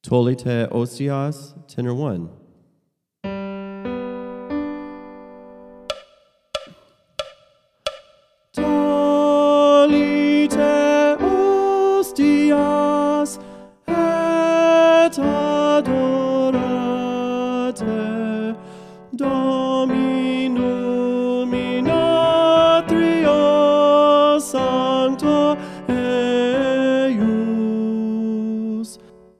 Tolite Osias, tenor 1. Tolite ostias et adorate Dominum in atrio sancto eius.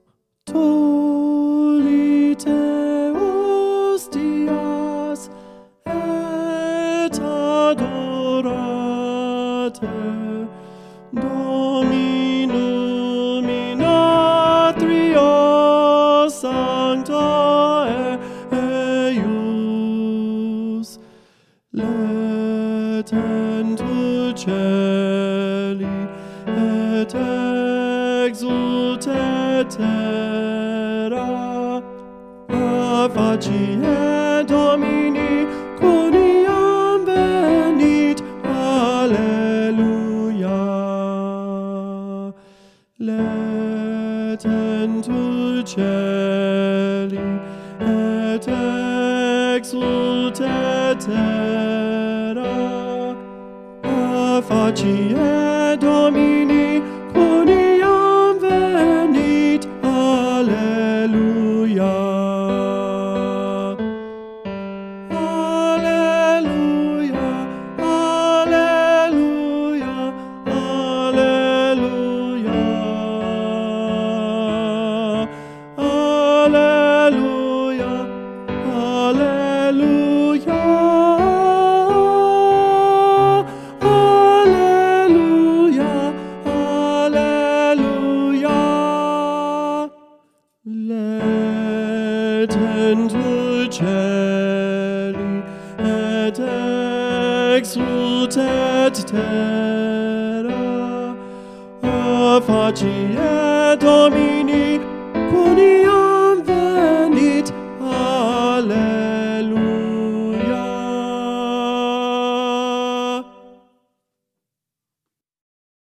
Tolite ostias et adorate Dominum in atrio sancto eius. Letentur celi et exultet terra, facie Domini quoniam venit. Alleluia. Letentur celi et exultet terra, facie Domini quoniam venit. Alleluia. Alleluia. Alleluia. Alleluia. Alleluia. Alleluia. Alleluia. Letentur celi et exultet terra, facie Domini quoniam